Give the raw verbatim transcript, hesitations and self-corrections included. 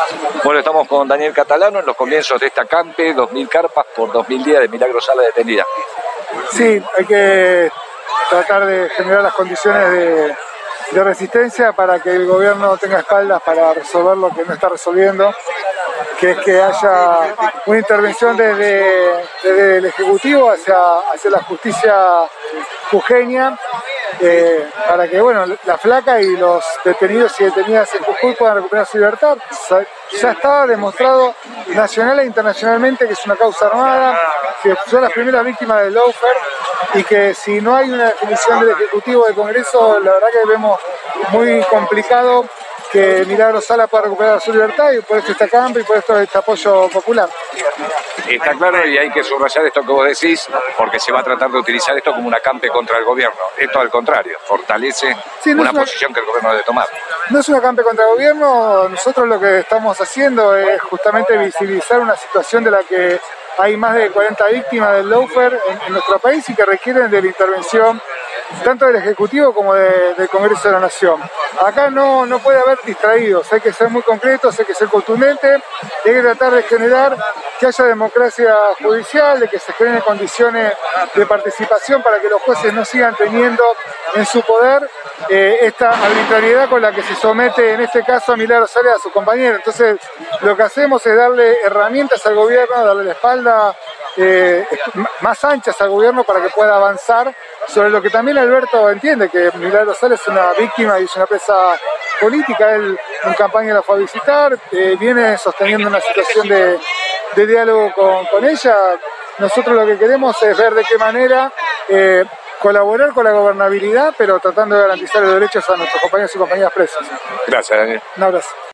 Bueno, estamos con Daniel Catalano en los comienzos de esta campe, dos mil carpas por dos mil días de Milagro Sala detenida. Sí, hay que tratar de generar las condiciones de, de resistencia para que el gobierno tenga espaldas para resolver lo que no está resolviendo, que es que haya una intervención desde, desde el Ejecutivo hacia, hacia la justicia jujeña, eh, para que bueno, la flaca y los detenidos y detenidas en Jujuy puedan recuperar su libertad. Ya está demostrado nacional e internacionalmente que es una causa armada, que son las primeras víctimas del lawfare y que si no hay una definición del Ejecutivo del Congreso, la verdad que vemos muy complicado que Milagro Sala pueda recuperar su libertad, y por esto está campo y por esto este apoyo popular. Está claro, y hay que subrayar esto que vos decís, porque se va a tratar de utilizar esto como una campe contra el gobierno. Esto al contrario, fortalece sí, no una, una posición que el gobierno debe tomar. No es una campe contra el gobierno, nosotros lo que estamos haciendo es justamente visibilizar una situación de la que hay más de cuarenta víctimas del lawfare en, en nuestro país y que requieren de la intervención tanto del Ejecutivo como de, del Congreso de la Nación. Acá no, no puede haber distraídos, hay que ser muy concretos, hay que ser contundentes, hay que tratar de generar que haya democracia judicial, de que se generen condiciones de participación para que los jueces no sigan teniendo en su poder eh, esta arbitrariedad con la que se somete en este caso a Milagro Sala y a su compañero. Entonces lo que hacemos es darle herramientas al gobierno, darle la espalda eh, más anchas al gobierno para que pueda avanzar sobre lo que también Alberto entiende, que Milagro Sala es una víctima y es una presa política. Él en campaña la fue a visitar, eh, viene sosteniendo una situación de, de diálogo con, con ella. Nosotros lo que queremos es ver de qué manera eh, colaborar con la gobernabilidad, pero tratando de garantizar los derechos a nuestros compañeros y compañeras presos. Gracias, Daniel. Un abrazo.